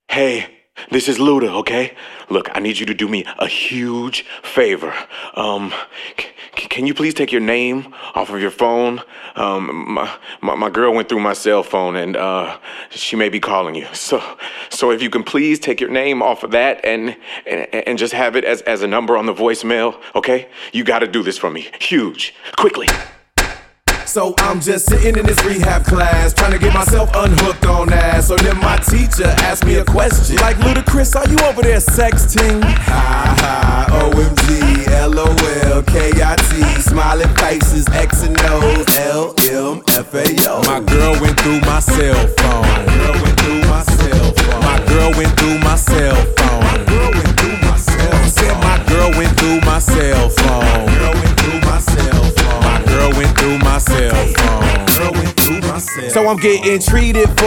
Hey, this is Luda, okay? Look, I need you to do me a huge favor. Can you please take your name off of your phone? My girl went through my cell phone and she may be calling you. So if you can please take your name off of that and just have it as a number on the voicemail, okay? You gotta do this for me. Huge. Quickly. So I'm just sitting in this rehab class, trying to get myself unhooked on ass. So then my teacher asked me a question, like, Ludacris, are you over there sexting? Ha ha, OMG, LOL, KIT, smiling faces, X and O's, LMFAO. My girl went through my cell phone. My girl went through my cell phone. My girl went through my cell phone. My girl went through my cell phone. Said my girl went through my cell phone. My girl went through my cell phone. My girl went through my cell phone. So I'm getting treated for